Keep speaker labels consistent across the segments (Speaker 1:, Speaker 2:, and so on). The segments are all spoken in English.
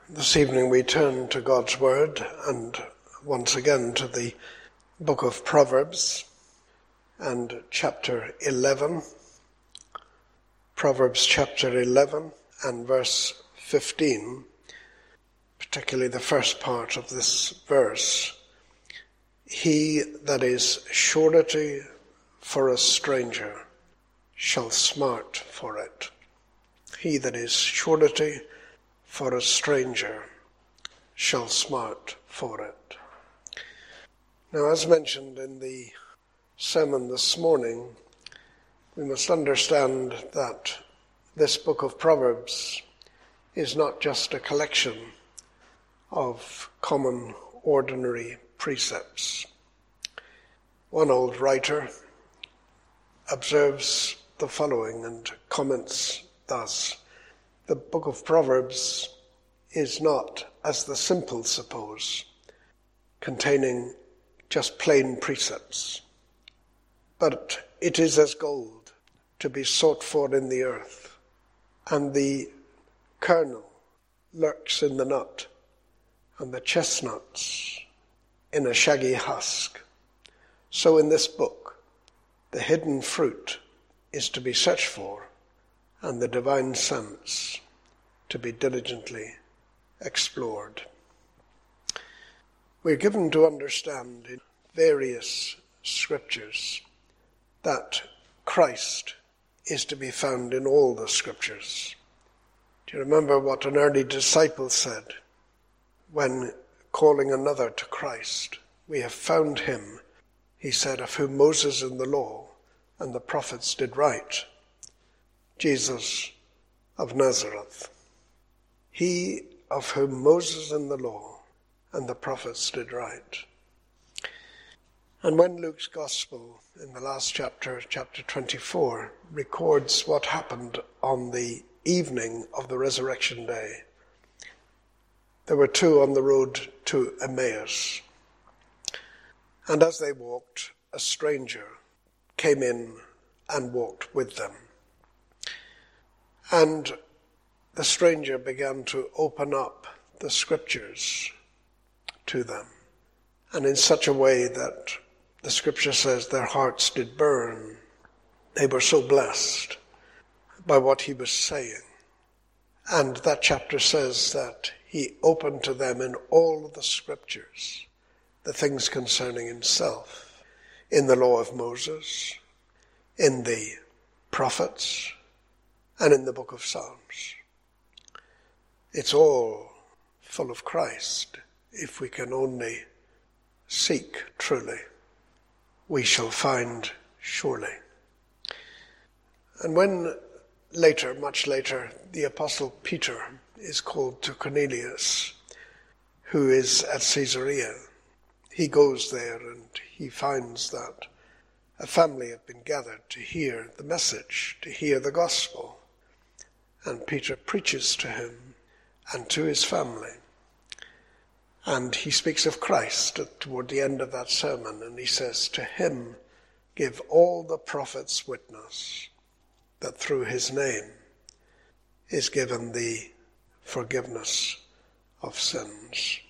Speaker 1: This evening we turn to God's Word and once again to the book of Proverbs and chapter 11. Proverbs chapter 11 and verse 15, particularly the first part of this verse. He that is surety for a stranger shall smart for it. He that is surety for a stranger shall smart for it. Now, as mentioned in the sermon this morning, we must understand that this book of Proverbs is not just a collection of common, ordinary precepts. One old writer observes the following and comments thus: the book of Proverbs is not, as the simple suppose, containing just plain precepts, but it is as gold to be sought for in the earth, and the kernel lurks in the nut, and the chestnuts in a shaggy husk. So in this book, the hidden fruit is to be searched for, and the divine sense to be diligently explored. We're given to understand in various scriptures that Christ is to be found in all the scriptures. Do you remember what an early disciple said when calling another to Christ? We have found him, he said, of whom Moses in the law and the prophets did write, Jesus of Nazareth, he of whom Moses in the law and the prophets did write. And when Luke's Gospel in the last chapter, chapter 24, records what happened on the evening of the resurrection day, there were two on the road to Emmaus. And as they walked, a stranger came in and walked with them. And the stranger began to open up the scriptures to them, and in such a way that the scripture says their hearts did burn. They were so blessed by what he was saying. And that chapter says that he opened to them in all of the scriptures the things concerning himself, in the law of Moses, in the prophets, and in the book of Psalms. It's all full of Christ. If we can only seek truly, we shall find surely. And when later, much later, the Apostle Peter is called to Cornelius, who is at Caesarea, he goes there and he finds that a family have been gathered to hear the message, to hear the gospel. And Peter preaches to him and to his family. And he speaks of Christ toward the end of that sermon, and he says, to him give all the prophets witness that through his name is given the forgiveness of sins.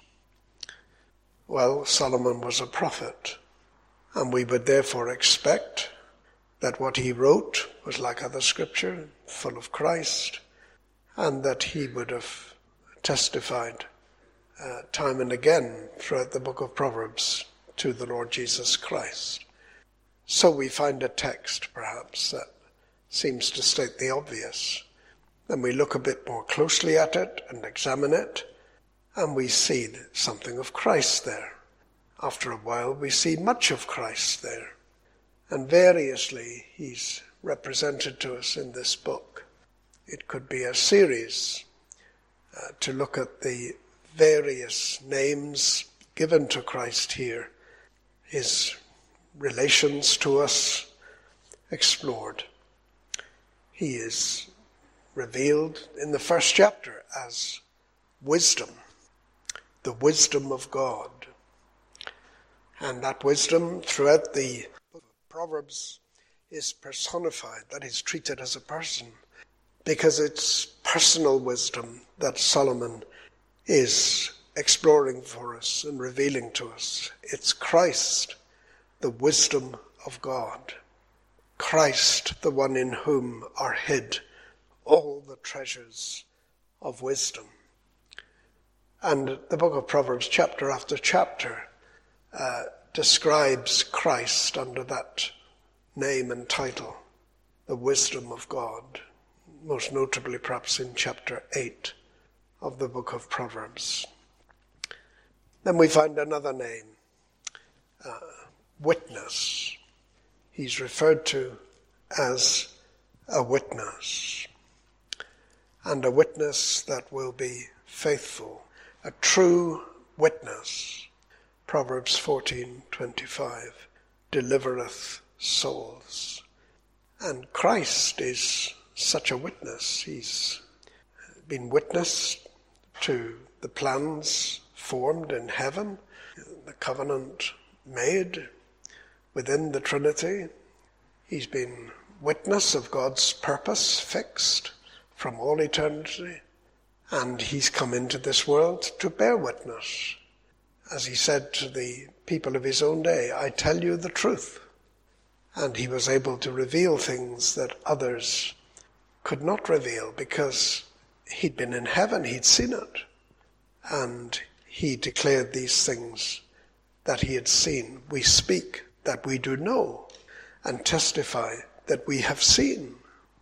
Speaker 1: Well, Solomon was a prophet, and we would therefore expect that what he wrote was like other scripture, full of Christ, and that he would have testified time and again throughout the book of Proverbs to the Lord Jesus Christ. So we find a text, perhaps, that seems to state the obvious. Then we look a bit more closely at it and examine it, and we see something of Christ there. After a while, we see much of Christ there. And variously, he's represented to us in this book. It could be a series to look at the various names given to Christ here, his relations to us explored. He is revealed in the first chapter as wisdom, the wisdom of God. And that wisdom throughout the book of Proverbs is personified, that is treated as a person, because it's personal wisdom that Solomon is exploring for us and revealing to us. It's Christ, the wisdom of God. Christ, the one in whom are hid all the treasures of wisdom. And the book of Proverbs, chapter after chapter, describes Christ under that name and title, the wisdom of God, most notably perhaps in chapter 8 of the book of Proverbs. Then we find another name, witness. He's referred to as a witness, and a witness that will be faithful, a true witness. Proverbs 14:25, delivereth souls. And Christ is such a witness. He's been witness to the plans formed in heaven, the covenant made within the Trinity. He's been witness of God's purpose fixed from all eternity. And he's come into this world to bear witness. As he said to the people of his own day, I tell you the truth. And he was able to reveal things that others could not reveal because he'd been in heaven, he'd seen it. And he declared these things that he had seen. We speak that we do know and testify that we have seen.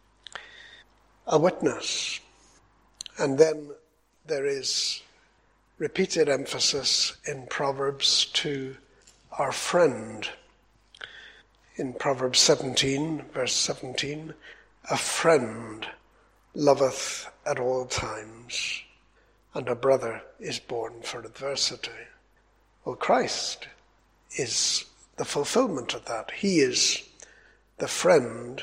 Speaker 1: A witness. And then there is repeated emphasis in Proverbs to our friend. In Proverbs 17, verse 17, a friend loveth at all times, and a brother is born for adversity. Well, Christ is the fulfillment of that. He is the friend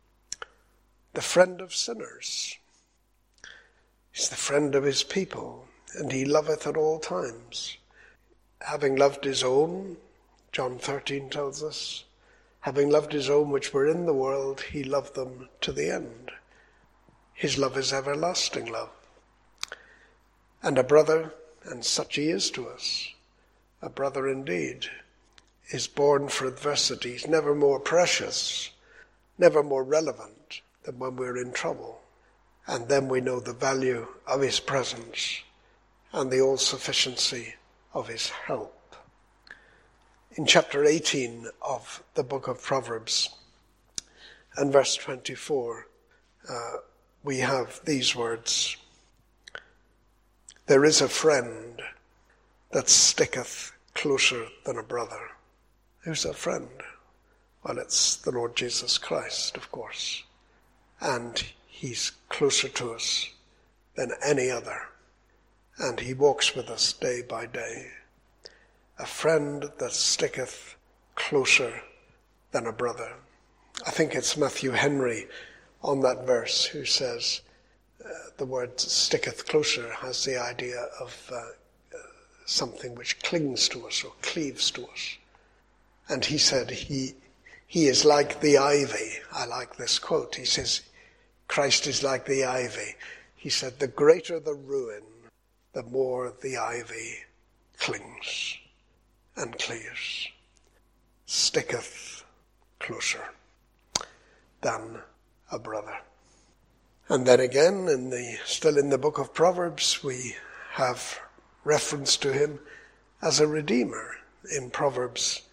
Speaker 1: of sinners. He's the friend of his people, and he loveth at all times. Having loved his own, John 13 tells us, having loved his own which were in the world, he loved them to the end. His love is everlasting love. And a brother, and such he is to us, a brother indeed, is born for adversity. He's never more precious, never more relevant than when we're in trouble. And then we know the value of his presence and the all-sufficiency of his help. In chapter 18 of the book of Proverbs and verse 24, we have these words. There is a friend that sticketh closer than a brother. Who's a friend? Well, it's the Lord Jesus Christ, of course. And he's closer to us than any other. And he walks with us day by day. A friend that sticketh closer than a brother. I think it's Matthew Henry on that verse who says the word sticketh closer has the idea of something which clings to us or cleaves to us. And he said he is like the ivy. I like this quote. He says, Christ is like the ivy. He said, the greater the ruin, the more the ivy clings and cleaves. Sticketh closer than a brother. And then again, still in the book of Proverbs, we have reference to him as a redeemer. In Proverbs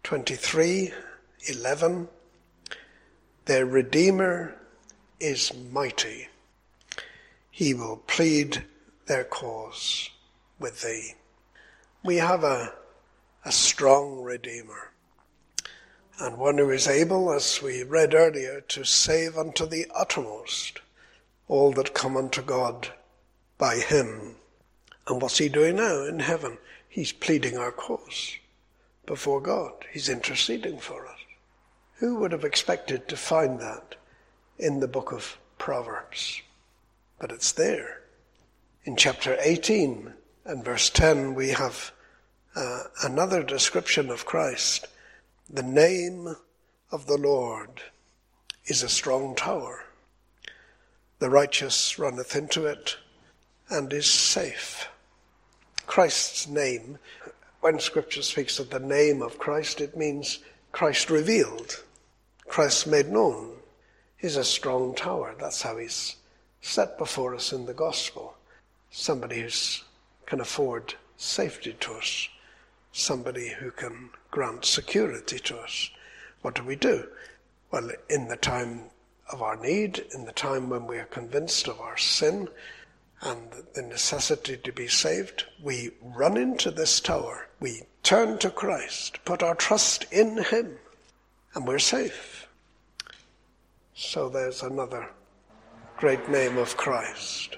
Speaker 1: 23:11, their redeemer is mighty. He will plead their cause with thee. We have a strong redeemer, and one who is able, as we read earlier, to save unto the uttermost all that come unto God by him. And what's he doing now in heaven? He's pleading our cause before God. He's interceding for us. Who would have expected to find that in the book of Proverbs? But it's there. In chapter 18 and verse 10, we have another description of Christ. The name of the Lord is a strong tower. The righteous runneth into it and is safe. Christ's name. When Scripture speaks of the name of Christ, it means Christ revealed, Christ made known. He's a strong tower. That's how he's set before us in the gospel. Somebody who can afford safety to us, somebody who can grant security to us. What do? Well, in the time of our need, in the time when we are convinced of our sin and the necessity to be saved, we run into this tower. We turn to Christ, put our trust in him, and we're safe. So there's another great name of Christ.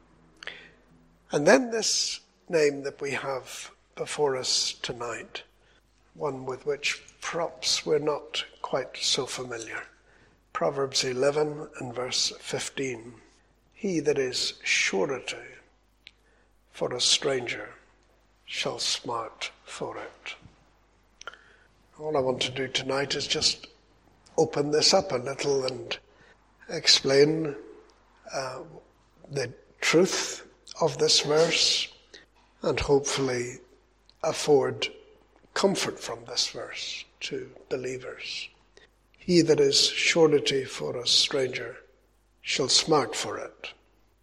Speaker 1: And then this name that we have before us tonight, one with which perhaps we're not quite so familiar. Proverbs 11 and verse 15. He that is surety for a stranger shall smart for it. All I want to do tonight is just open this up a little and explain the truth of this verse and hopefully afford comfort from this verse to believers. He that is surety for a stranger shall smart for it.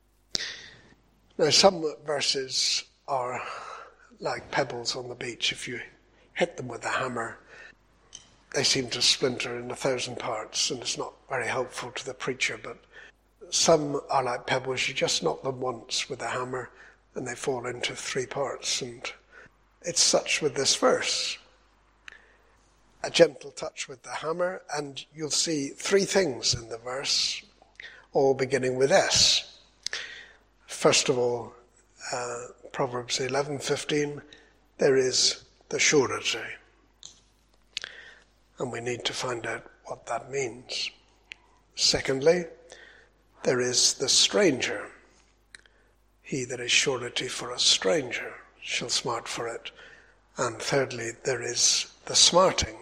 Speaker 1: Now, some verses are like pebbles on the beach. If you hit them with a hammer, they seem to splinter in 1,000 parts, and it's not very helpful to the preacher. But some are like pebbles. You just knock them once with a hammer, and they fall into 3 parts. And it's such with this verse. A gentle touch with the hammer, and you'll see 3 things in the verse, all beginning with S. First of all, Proverbs 11:15, there is the surety. And we need to find out what that means. Secondly, there is the stranger. He that is surety for a stranger shall smart for it. And thirdly, there is the smarting,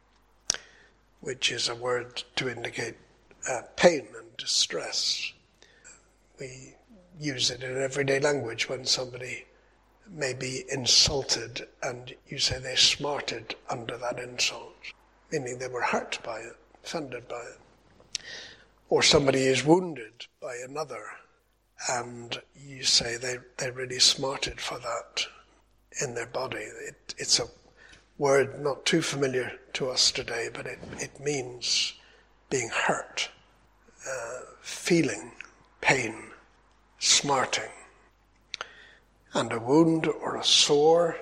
Speaker 1: which is a word to indicate pain and distress. We use it in everyday language when somebody may be insulted and you say they smarted under that insult, meaning they were hurt by it, offended by it. Or somebody is wounded by another and you say they really smarted for that in their body. It's a word not too familiar to us today, but it means being hurt, feeling pain, smarting. And a wound or a sore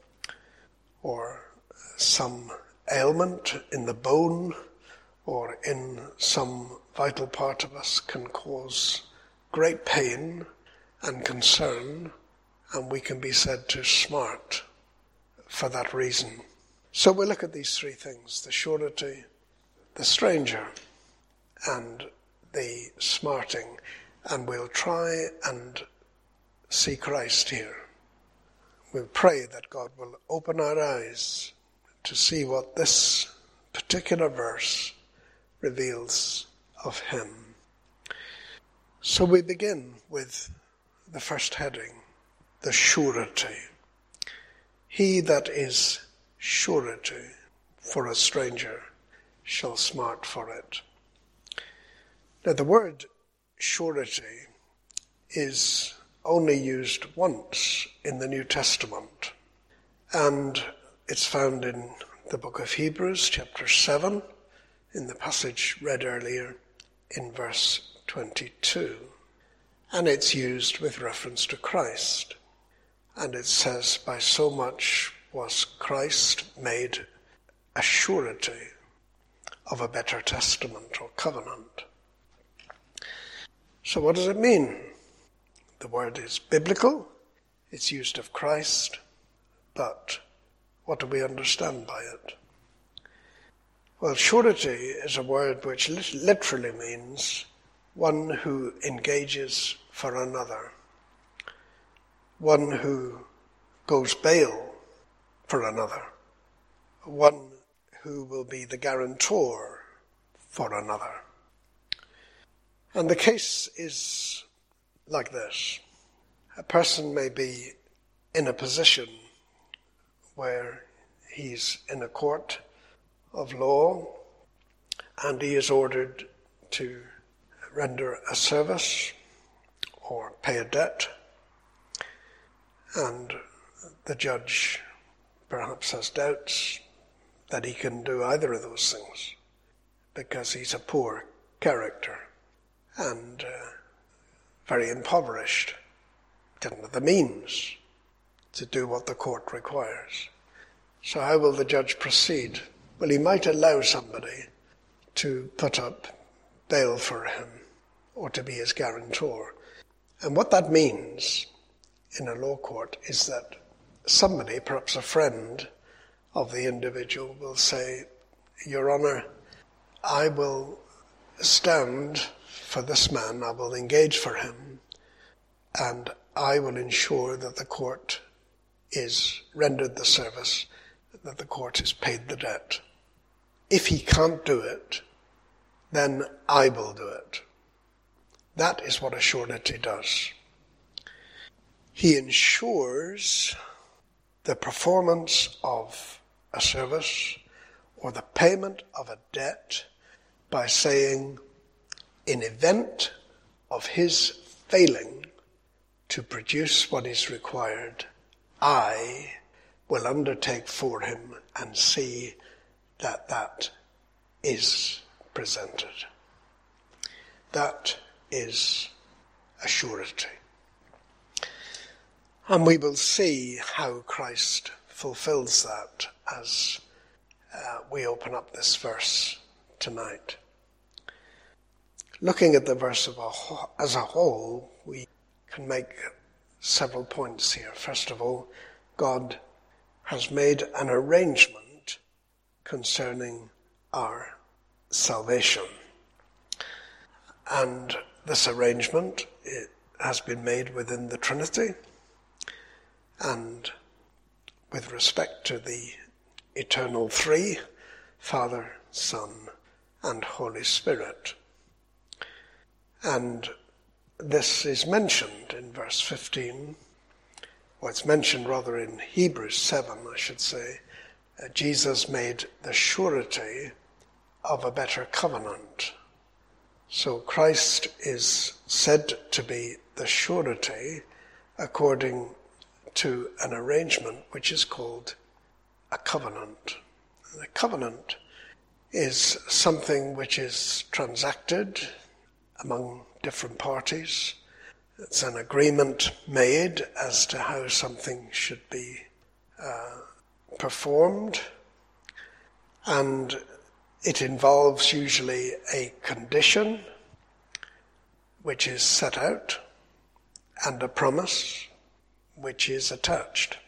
Speaker 1: or some ailment in the bone or in some vital part of us can cause great pain and concern, and we can be said to smart for that reason. So we'll look at these 3 things: the surety, the stranger, and the smarting, and we'll try and see Christ here. We'll pray that God will open our eyes to see what this particular verse reveals of him. So we begin with the first heading, the surety. He that is surety for a stranger shall smart for it. Now the word surety is only used once in the New Testament, and it's found in the book of Hebrews, chapter 7, in the passage read earlier in verse 22. And it's used with reference to Christ. And it says, by so much was Christ made a surety of a better testament or covenant. So what does it mean? The word is biblical. It's used of Christ. But what do we understand by it? Well, surety is a word which literally means one who engages for another, one who goes bail for another, one who will be the guarantor for another. And the case is like this. A person may be in a position where he's in a court of law and he is ordered to render a service or pay a debt, and the judge perhaps has doubts that he can do either of those things because he's a poor character and very impoverished, doesn't have the means to do what the court requires. So how will the judge proceed? Well, he might allow somebody to put up bail for him or to be his guarantor. And what that means in a law court is that somebody, perhaps a friend of the individual, will say, Your Honour, I will stand for this man, I will engage for him, and I will ensure that the court is rendered the service, that the court has paid the debt. If he can't do it, then I will do it. That is what a surety does. He ensures the performance of a service or the payment of a debt by saying, in event of his failing to produce what is required, I will undertake for him and see that that is presented. That is a surety. And we will see how Christ fulfills that as we open up this verse tonight. Looking at the verse as a whole, we can make several points here. First of all, God has made an arrangement concerning our salvation. And this arrangement has been made within the Trinity and with respect to the eternal three, Father, Son, and Holy Spirit. And this is mentioned in verse 15, or it's mentioned rather in Hebrews 7, I should say. Jesus made the surety of a better covenant. So Christ is said to be the surety according to an arrangement which is called a covenant. The covenant is something which is transacted among different parties. It's an agreement made as to how something should be performed, and it involves usually a condition which is set out and a promise which is attached.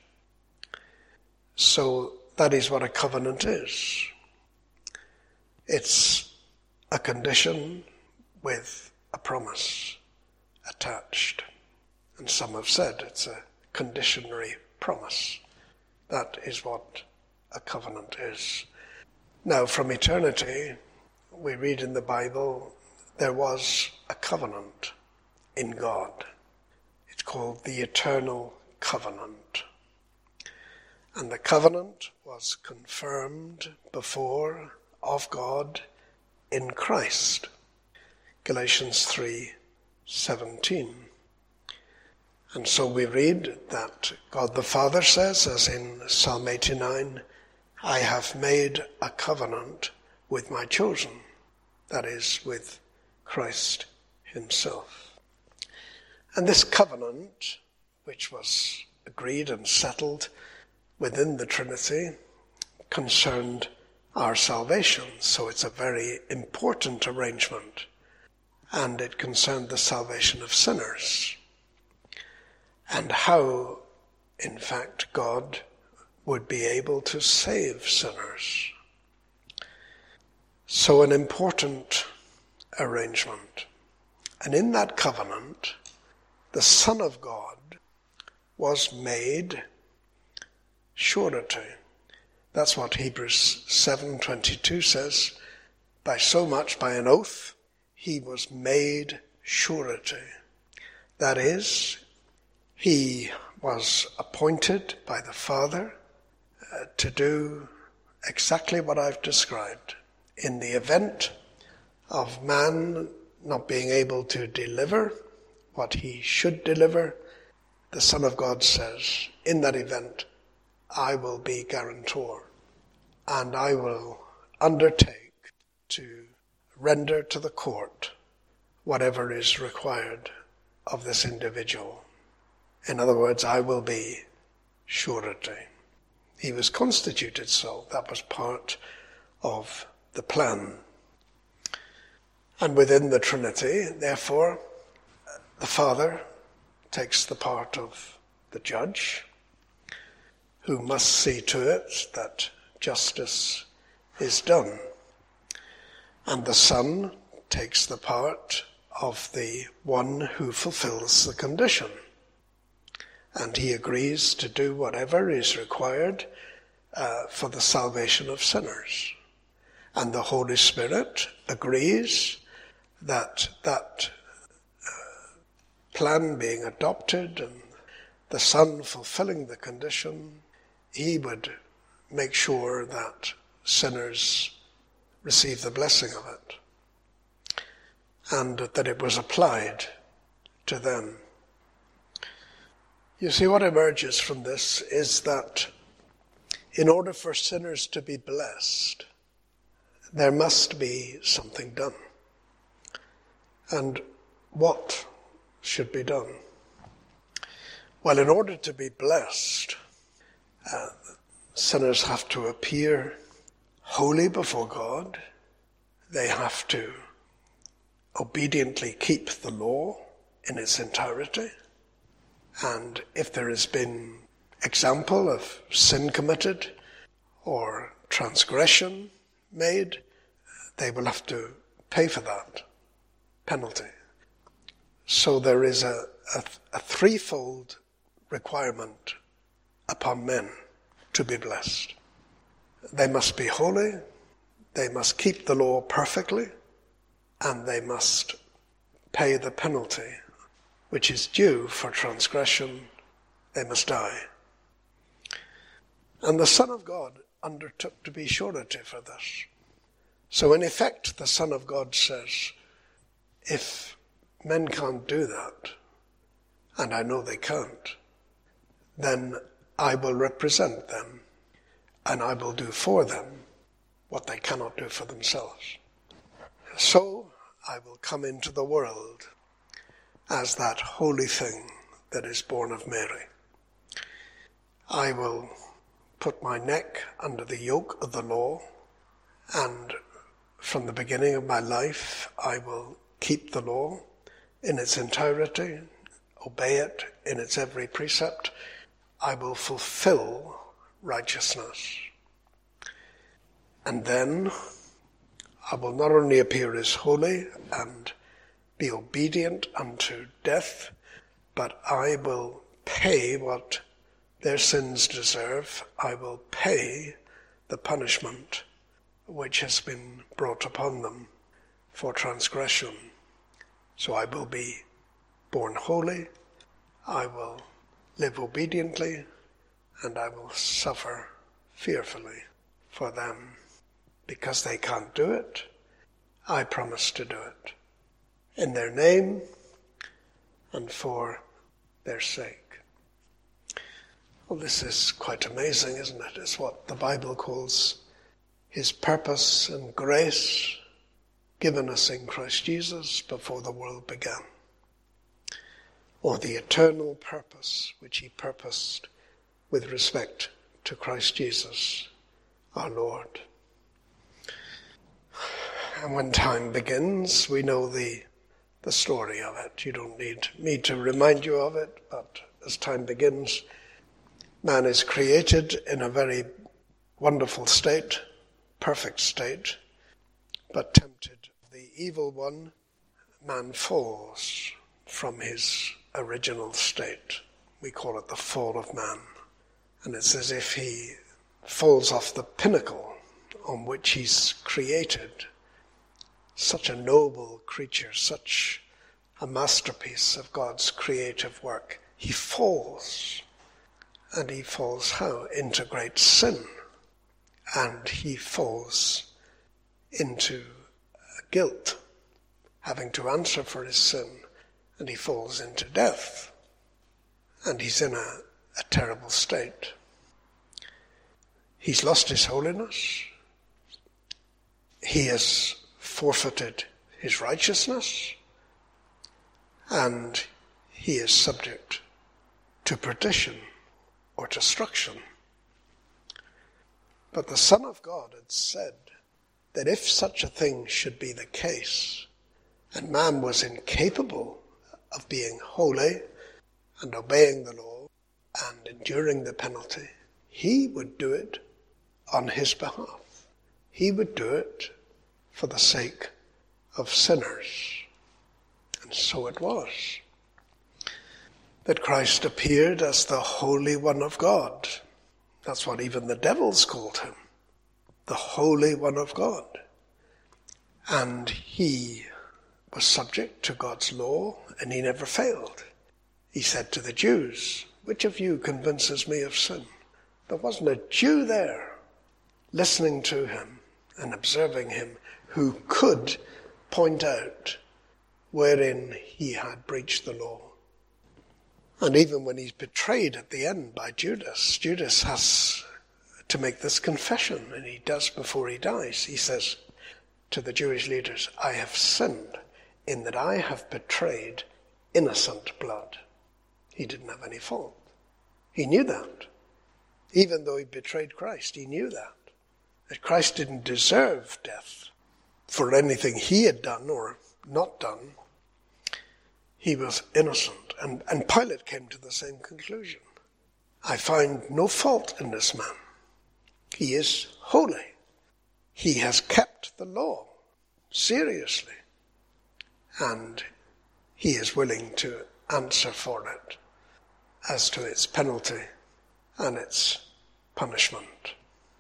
Speaker 1: So that is what a covenant is. It's a condition with a promise attached. And some have said it's a conditionary promise. That is what a covenant is. Now, from eternity, we read in the Bible, there was a covenant in God. It's called the eternal covenant. And the covenant was confirmed before of God in Christ. Galatians 3:17. And so we read that God the Father says, as in Psalm 89, I have made a covenant with my chosen, that is, with Christ himself. And this covenant, which was agreed and settled within the Trinity, concerned our salvation. So it's a very important arrangement. And it concerned the salvation of sinners. And how, in fact, God would be able to save sinners. So an important arrangement. And in that covenant, the Son of God was made surety. That's what Hebrews 7:22 says. By so much, by an oath, he was made surety. That is, he was appointed by the Father to do exactly what I've described. In the event of man not being able to deliver what he should deliver, the Son of God says, in that event, I will be guarantor, and I will undertake to render to the court whatever is required of this individual. In other words, I will be surety. He was constituted so. That was part of the plan. And within the Trinity, therefore, the Father takes the part of the judge, who must see to it that justice is done. And the Son takes the part of the one who fulfills the condition. And he agrees to do whatever is required for the salvation of sinners. And the Holy Spirit agrees that plan being adopted and the Son fulfilling the condition, he would make sure that sinners receive the blessing of it, and that it was applied to them. You see, what emerges from this is that in order for sinners to be blessed, there must be something done. And what should be done? Well, in order to be blessed, sinners have to appear holy before God. They have to obediently keep the law in its entirety. And if there has been example of sin committed or transgression made, they will have to pay for that penalty. So there is a threefold requirement upon men to be blessed. They must be holy, they must keep the law perfectly, and they must pay the penalty which is due for transgression. They must die. And the Son of God undertook to be surety for this. So in effect, the Son of God says, if men can't do that, and I know they can't, then I will represent them, and I will do for them what they cannot do for themselves. So I will come into the world as that holy thing that is born of Mary. I will put my neck under the yoke of the law, and from the beginning of my life I will keep the law in its entirety, obey it in its every precept. I will fulfill righteousness. And then I will not only appear as holy and be obedient unto death, but I will pay what their sins deserve. I will pay the punishment which has been brought upon them for transgression. So I will be born holy, I will live obediently, and I will suffer fearfully for them. Because they can't do it, I promise to do it in their name and for their sake. Well, this is quite amazing, isn't it? It's what the Bible calls his purpose and grace given us in Christ Jesus before the world began, or the eternal purpose which he purposed with respect to Christ Jesus, our Lord. And when time begins, we know the story of it. You don't need me to remind you of it, but as time begins, man is created in a very wonderful state, perfect state, but tempted of the evil one, man falls from his original state. We call it the fall of man. And it's as if he falls off the pinnacle on which he's created. Such a noble creature, such a masterpiece of God's creative work. He falls And he falls how? Into great sin. And he falls into guilt, having to answer for his sin. And he falls into death. And he's in a terrible state. He's lost his holiness. He has forfeited his righteousness. And he is subject to perdition or destruction. But the Son of God had said that if such a thing should be the case, and man was incapable of being holy and obeying the law and enduring the penalty, he would do it on his behalf. He would do it for the sake of sinners. And so it was that Christ appeared as the Holy One of God. That's what even the devils called him, the Holy One of God. And he was subject to God's law, and he never failed. He said to the Jews, "Which of you convinces me of sin?" There wasn't a Jew there listening to him and observing him who could point out wherein he had breached the law. And even when he's betrayed at the end by Judas, Judas has to make this confession, and he does before he dies. He says to the Jewish leaders, "I have sinned in that I have betrayed innocent blood." He didn't have any fault. He knew that. Even though he betrayed Christ, he knew that Christ didn't deserve death for anything he had done or not done. He was innocent. And Pilate came to the same conclusion. I find no fault in this man. He is holy. He has kept the law seriously. And he is willing to answer for it as to its penalty and its punishment.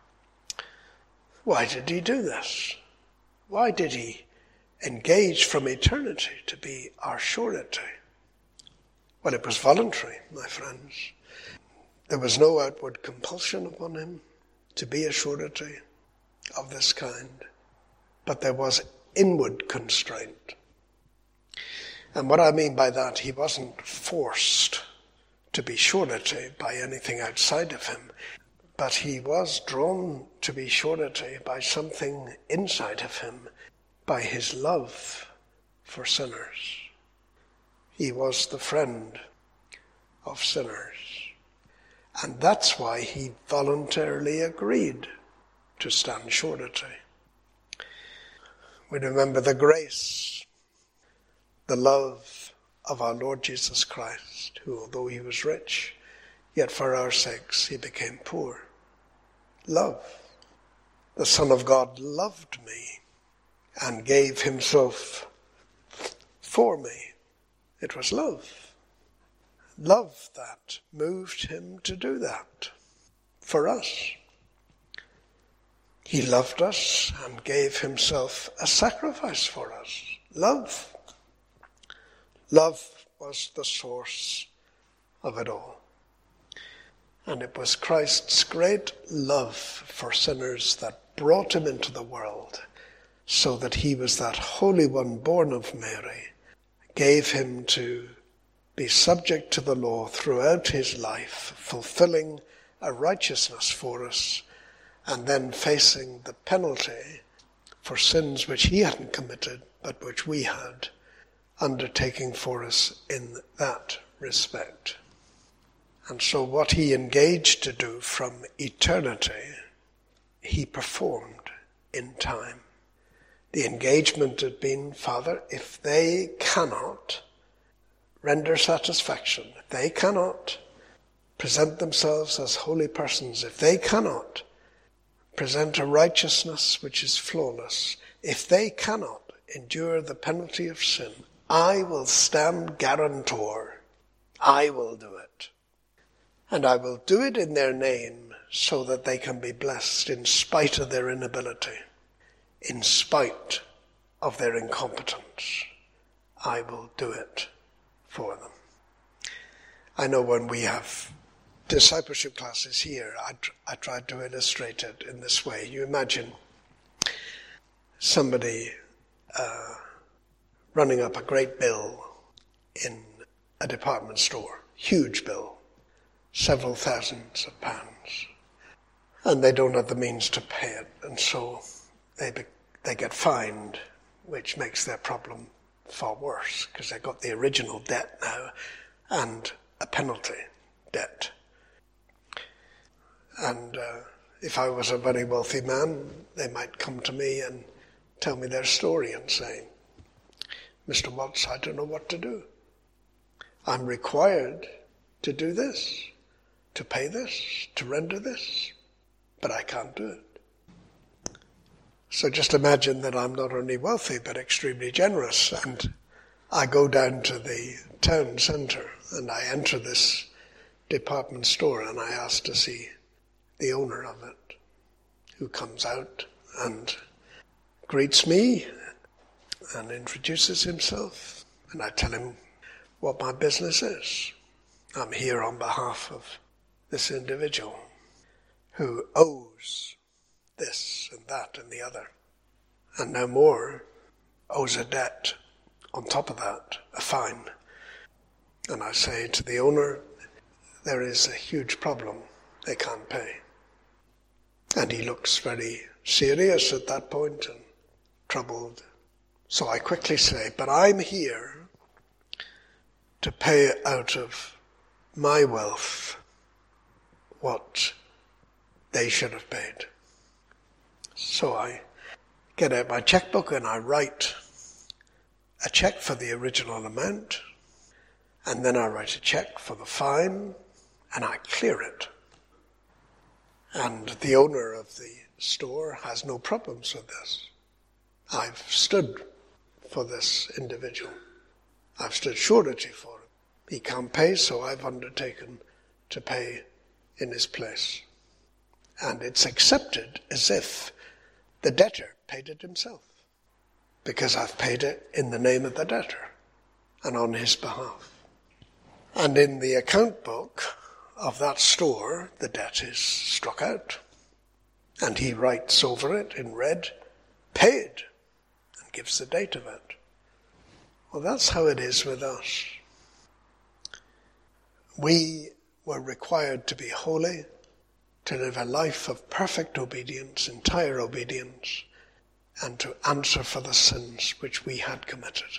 Speaker 1: Why did he do this? Why did he engage from eternity to be our surety? Well, it was voluntary, my friends. There was no outward compulsion upon him to be a surety of this kind, but there was inward constraint. And what I mean by that, he wasn't forced to be surety by anything outside of him, but he was drawn to be surety by something inside of him, by his love for sinners. He was the friend of sinners. And that's why he voluntarily agreed to stand surety. We remember the grace, the love of our Lord Jesus Christ, who, although he was rich, yet for our sakes he became poor. Love. The Son of God loved me and gave himself for me. It was love. Love that moved him to do that for us. He loved us and gave himself a sacrifice for us. Love. Love was the source of it all. And it was Christ's great love for sinners that brought him into the world, so that he was that Holy One born of Mary, gave him to be subject to the law throughout his life, fulfilling a righteousness for us, and then facing the penalty for sins which he hadn't committed, but which we had, undertaking for us in that respect. And so what he engaged to do from eternity, he performed in time. The engagement had been, Father, if they cannot render satisfaction, if they cannot present themselves as holy persons, if they cannot present a righteousness which is flawless, if they cannot endure the penalty of sin, I will stand guarantor. I will do it. And I will do it in their name so that they can be blessed in spite of their inability. In spite of their incompetence, I will do it for them. I know when we have discipleship classes here, I tried to illustrate it in this way. You imagine somebody running up a great bill in a department store, huge bill, several thousands of pounds, and they don't have the means to pay it, and so they get fined, which makes their problem far worse, because they've got the original debt now and a penalty debt. And if I was a very wealthy man, they might come to me and tell me their story and say, Mr. Watts, I don't know what to do. I'm required to do this, to pay this, to render this, but I can't do it. So just imagine that I'm not only wealthy, but extremely generous, and I go down to the town centre and I enter this department store and I ask to see the owner of it, who comes out and greets me and introduces himself, and I tell him what my business is. I'm here on behalf of this individual who owes this and that and the other, and no more, owes a debt on top of that, a fine. And I say to the owner, there is a huge problem, they can't pay. And he looks very serious at that point and troubled. So I quickly say, but I'm here to pay out of my wealth what they should have paid. So I get out my checkbook and I write a check for the original amount, and then I write a check for the fine, and I clear it. And the owner of the store has no problems with this. I've stood for this individual. I've stood surety for him. He can't pay, so I've undertaken to pay in his place. And it's accepted as if the debtor paid it himself, because I've paid it in the name of the debtor and on his behalf. And in the account book of that store, the debt is struck out. And he writes over it in red, paid, and gives the date of it. Well, that's how it is with us. We were required to be holy, to live a life of perfect obedience, entire obedience, and to answer for the sins which we had committed.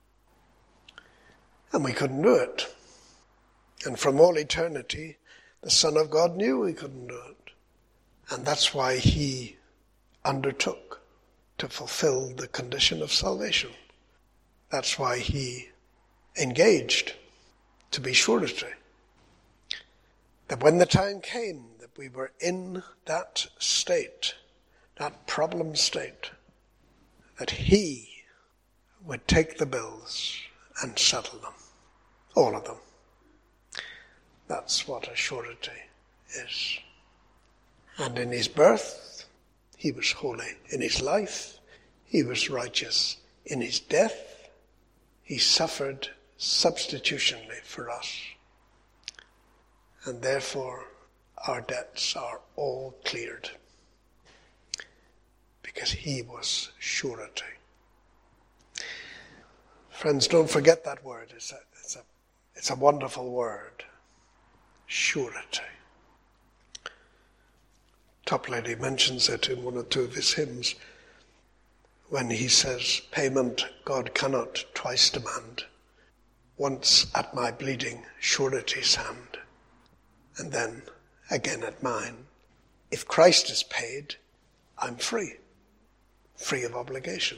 Speaker 1: And we couldn't do it. And from all eternity, the Son of God knew we couldn't do it. And that's why he undertook to fulfill the condition of salvation. That's why he engaged to be surety. That when the time came that we were in that state, that problem state, that he would take the bills and settle them, all of them. That's what a surety is. And in his birth, he was holy. In his life, he was righteous. In his death, he suffered substitutionally for us. And therefore, our debts are all cleared, because he was surety. Friends, don't forget that word. It's a wonderful word. Surety. Toplady mentions it in one or two of his hymns when he says, payment God cannot twice demand, once at my bleeding surety's hand, and then again at mine. If Christ is paid, I'm free of obligation.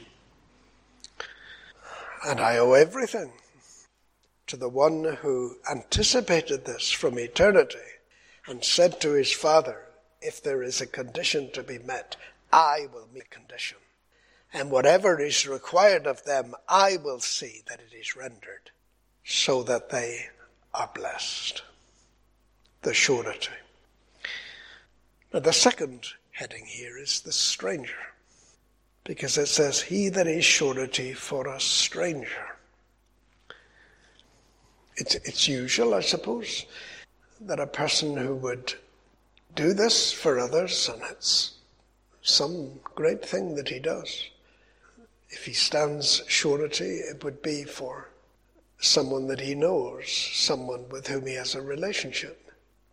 Speaker 1: And I owe everything to the one who anticipated this from eternity and said to his Father, if there is a condition to be met, I will meet the condition. And whatever is required of them, I will see that it is rendered, so that they are blessed. The surety. Now the second heading here is the stranger, because it says, he that is surety for a stranger. It's usual, I suppose, that a person who would do this for others, and it's some great thing that he does, if he stands surety, it would be for someone that he knows, someone with whom he has a relationship.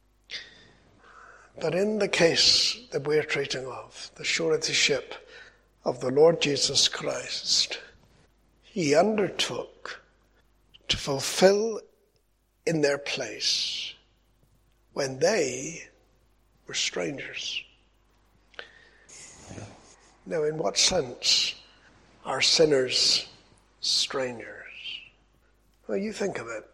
Speaker 1: But in the case that we're treating of, the suretyship of the Lord Jesus Christ, he undertook to fulfill in their place when they were strangers. Now, in what sense are sinners strangers? Well, you think of it.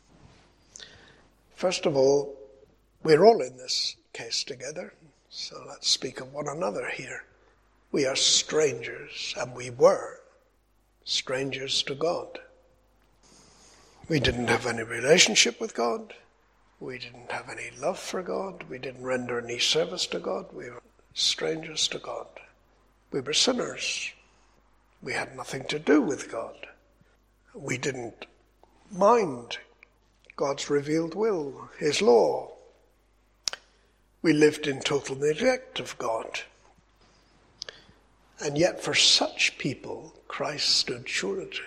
Speaker 1: First of all, we're all in this case together, so let's speak of one another here. We are strangers, and we were strangers to God. We didn't have any relationship with God. We didn't have any love for God. We didn't render any service to God. We were strangers to God. We were sinners. We had nothing to do with God. We didn't mind God's revealed will, his law. We lived in total neglect of God. And yet for such people, Christ stood surety.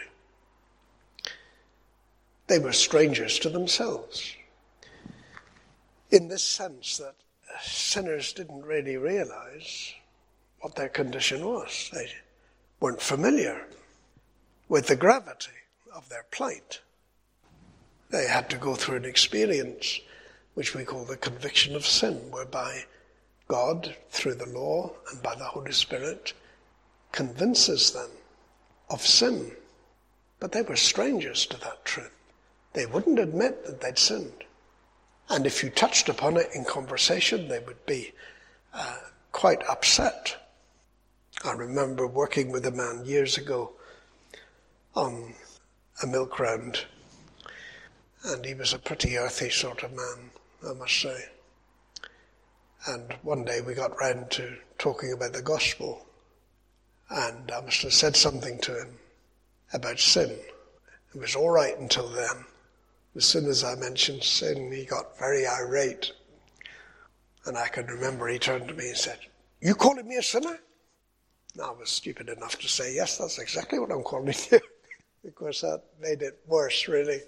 Speaker 1: They were strangers to themselves, in this sense that sinners didn't really realize what their condition was. They weren't familiar with the gravity of their plight. They had to go through an experience which we call the conviction of sin, whereby God, through the law and by the Holy Spirit, convinces them of sin. But they were strangers to that truth. They wouldn't admit that they'd sinned. And if you touched upon it in conversation, they would be quite upset. I remember working with a man years ago on a milk round, and he was a pretty earthy sort of man, I must say. And one day we got round to talking about the gospel, and I must have said something to him about sin. It was all right until then. As soon as I mentioned sin, he got very irate. And I can remember he turned to me and said, "You calling me a sinner?" And I was stupid enough to say, "Yes, that's exactly what I'm calling you." Of course, that made it worse, really.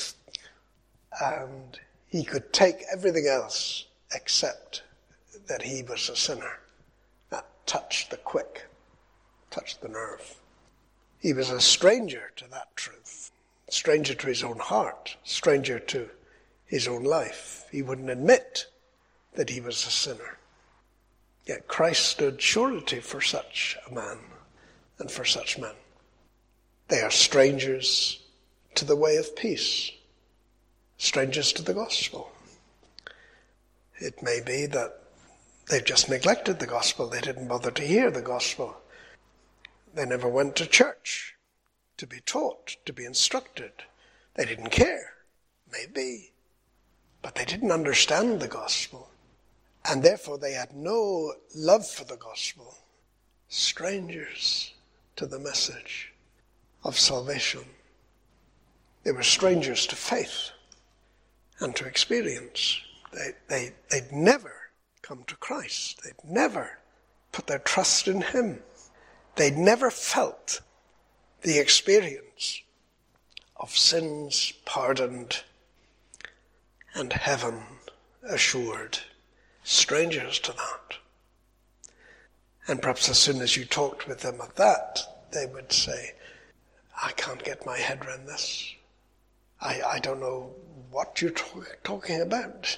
Speaker 1: And he could take everything else except that he was a sinner. That touched the quick, touched the nerve. He was a stranger to that truth, stranger to his own heart, stranger to his own life. He wouldn't admit that he was a sinner. Yet Christ stood surety for such a man and for such men. They are strangers to the way of peace, strangers to the gospel. It may be that they've just neglected the gospel. They didn't bother to hear the gospel. They never went to church to be taught, to be instructed. They didn't care, maybe, but they didn't understand the gospel. And therefore they had no love for the gospel. Strangers to the message of salvation. They were strangers to faith and to experience. They'd never come to Christ. They'd never put their trust in him. They'd never felt the experience of sins pardoned and heaven assured. Strangers to that. And perhaps as soon as you talked with them of that, they would say, "I can't get my head around this. I don't know what you're talking about."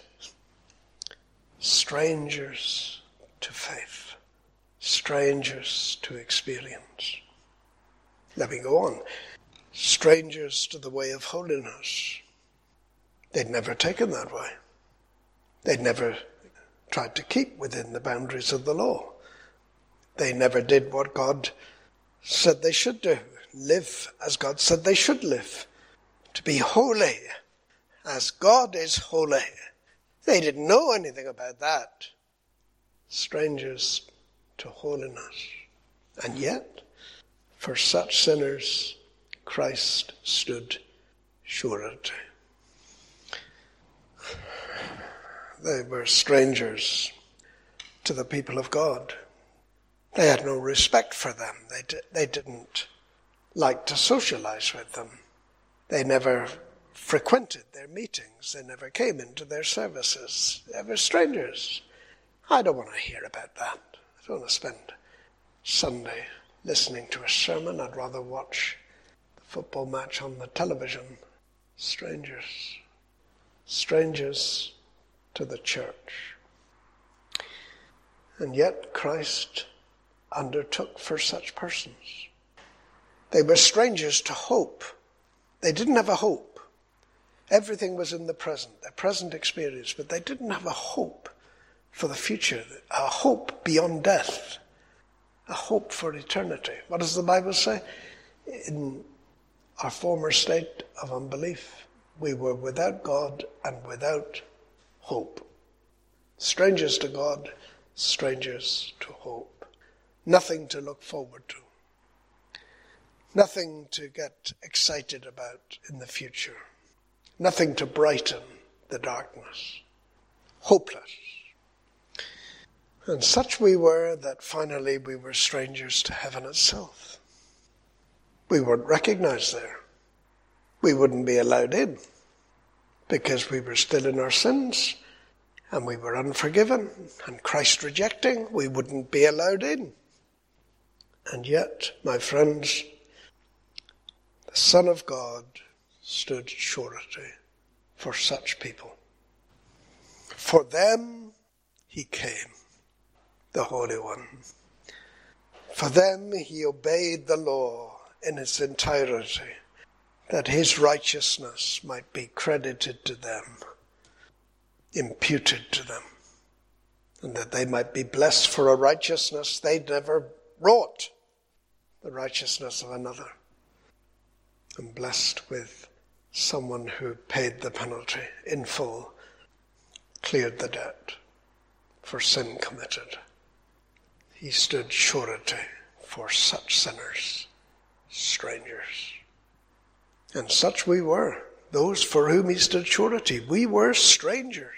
Speaker 1: Strangers to faith. Strangers to experience. Let me go on. Strangers to the way of holiness. They'd never taken that way. They'd never tried to keep within the boundaries of the law. They never did what God said they should do. Live as God said they should live. To be holy as God is holy. They didn't know anything about that. Strangers to holiness. And yet, for such sinners, Christ stood surety. They were strangers to the people of God. They had no respect for them. They didn't like to socialize with them. They never frequented their meetings. They never came into their services. They were strangers. I don't want to hear about that. I don't want to spend Sunday listening to a sermon. I'd rather watch the football match on the television. Strangers. Strangers to the church. And yet Christ undertook for such persons. They were strangers to hope. They didn't have a hope. Everything was in the present, their present experience, but they didn't have a hope for the future, a hope beyond death, a hope for eternity. What does the Bible say? In our former state of unbelief, we were without God and without hope. Strangers to God, strangers to hope. Nothing to look forward to. Nothing to get excited about in the future. Nothing to brighten the darkness. Hopeless. And such we were that finally we were strangers to heaven itself. We weren't recognized there. We wouldn't be allowed in because we were still in our sins and we were unforgiven and Christ rejecting. We wouldn't be allowed in. And yet, my friends, the Son of God stood surety for such people. For them he came, the Holy One. For them he obeyed the law in its entirety, that his righteousness might be credited to them, imputed to them, and that they might be blessed for a righteousness they never wrought, the righteousness of another, and blessed with someone who paid the penalty in full, cleared the debt for sin committed. He stood surety for such sinners, strangers. And such we were, those for whom he stood surety. We were strangers.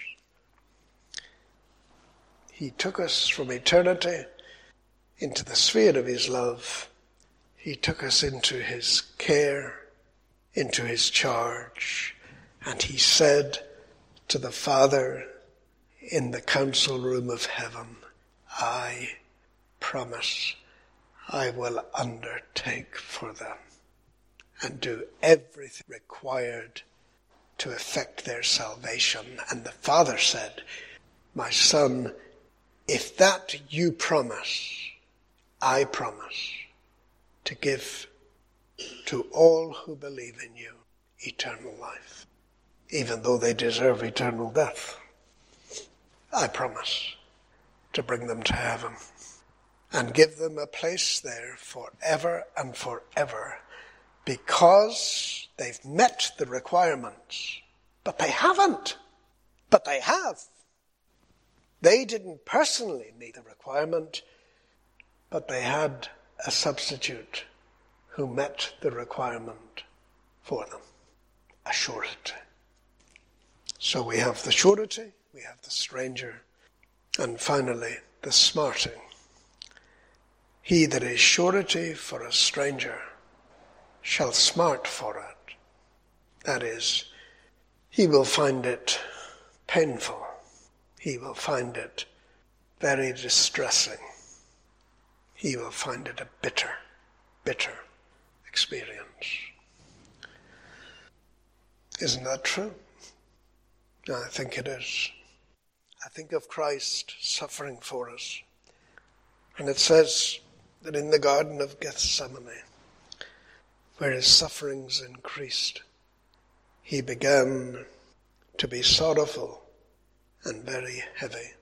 Speaker 1: He took us from eternity into the sphere of his love. He took us into his care, into his charge, and he said to the Father in the council room of heaven, I promise I will undertake for them and do everything required to effect their salvation. And the Father said, my Son, if that you promise, I promise to give to all who believe in you eternal life, even though they deserve eternal death. I promise to bring them to heaven and give them a place there forever and forever, because they've met the requirements. But they haven't. But they have. They didn't personally meet the requirement, but they had a substitute who met the requirement for them, a surety. So we have the surety, we have the stranger, and finally the smarting. He that is surety for a stranger shall smart for it. That is, he will find it painful. He will find it very distressing. He will find it a bitter, bitter experience. Isn't that true? I think it is. I think of Christ suffering for us. And it says that in the Garden of Gethsemane, where his sufferings increased, he began to be sorrowful and very heavy.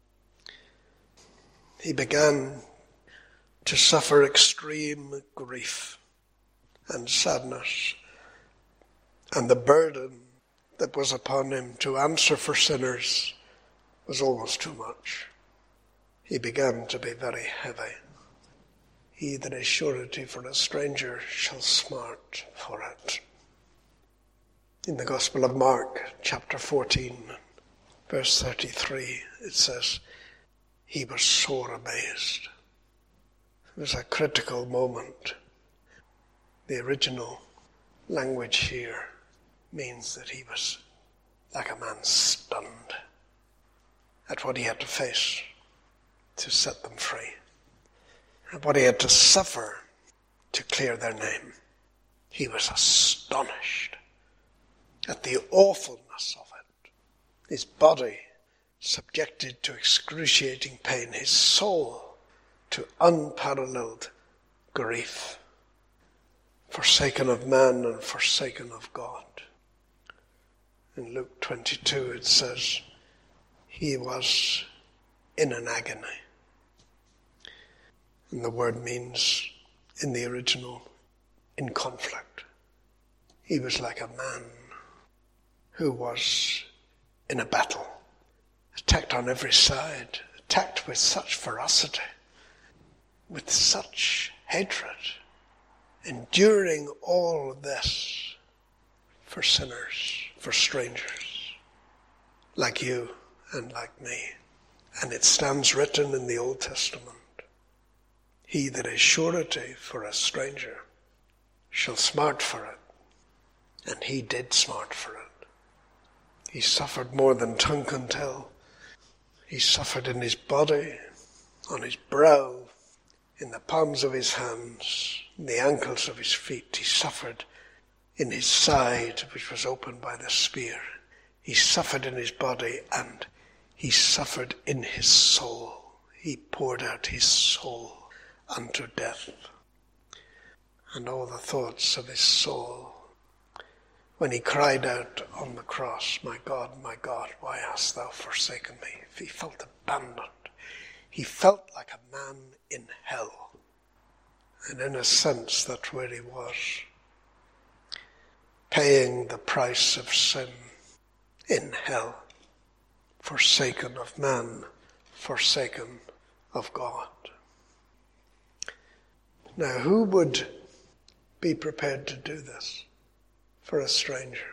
Speaker 1: He began to suffer extreme grief and sadness, and the burden that was upon him to answer for sinners was almost too much. He began to be very heavy. He that is surety for a stranger shall smart for it. In the Gospel of Mark, chapter 14, verse 33, it says, he was sore amazed. It was a critical moment. The original language here means that he was like a man stunned at what he had to face to set them free, and what he had to suffer to clear their name. He was astonished at the awfulness of it. His body subjected to excruciating pain, his soul to unparalleled grief, forsaken of man and forsaken of God. In Luke 22 it says, he was in an agony. And the word means, in the original, in conflict. He was like a man who was in a battle, attacked on every side, attacked with such ferocity, with such hatred, enduring all of this for sinners, for strangers, like you and like me. And it stands written in the Old Testament, he that is surety for a stranger shall smart for it. And he did smart for it. He suffered more than tongue can tell. He suffered in his body, on his brow, in the palms of his hands, in the ankles of his feet. He suffered in his side, which was opened by the spear. He suffered in his body, and he suffered in his soul. He poured out his soul unto death. And all the thoughts of his soul, when he cried out on the cross, my God, why hast thou forsaken me? He felt abandoned. He felt like a man in hell. And in a sense, that's where he was, paying the price of sin in hell, forsaken of man, forsaken of God. Now, who would be prepared to do this for a stranger?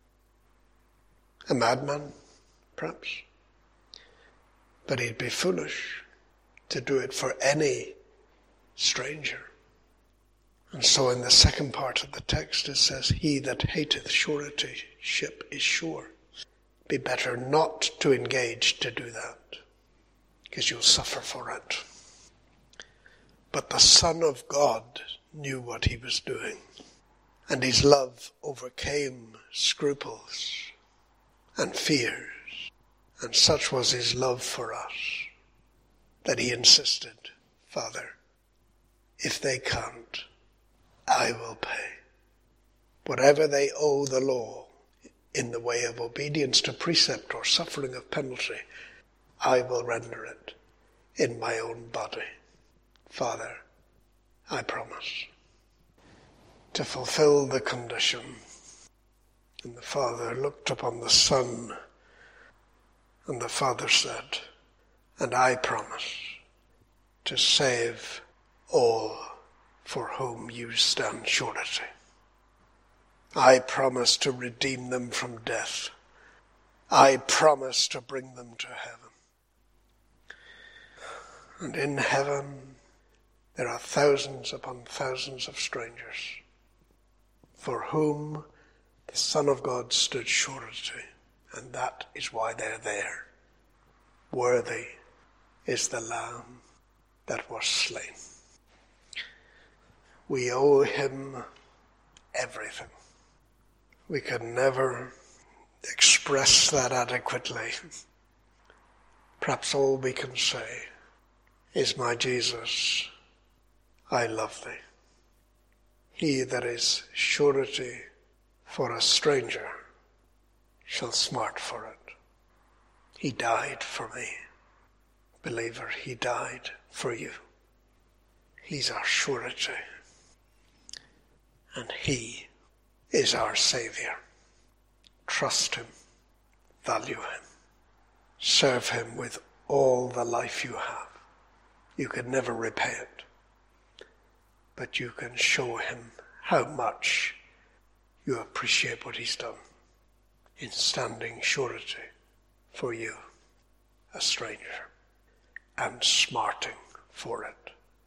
Speaker 1: A madman, perhaps? But he'd be foolish to do it for any stranger. And so in the second part of the text it says, he that hateth suretyship is sure. Be better not to engage to do that, because you'll suffer for it. But the Son of God knew what he was doing, and his love overcame scruples and fears, and such was his love for us that he insisted, Father, if they can't, I will pay. Whatever they owe the law in the way of obedience to precept or suffering of penalty, I will render it in my own body. Father, I promise to fulfill the condition. And the Father looked upon the Son, and the Father said, and I promise to save all for whom you stand surety. I promise to redeem them from death. I promise to bring them to heaven. And in heaven there are thousands upon thousands of strangers for whom the Son of God stood surety, and that is why they're there. Worthy is the Lamb that was slain. We owe him everything. We can never express that adequately. Perhaps all we can say is, my Jesus, I love thee. He that is surety for a stranger shall smart for it. He died for me. Believer, he died for you. He's our surety. And he is our Savior. Trust him. Value him. Serve him with all the life you have. You can never repay it. But you can show him how much you appreciate what he's done in standing surety for you, a stranger, and smarting for it.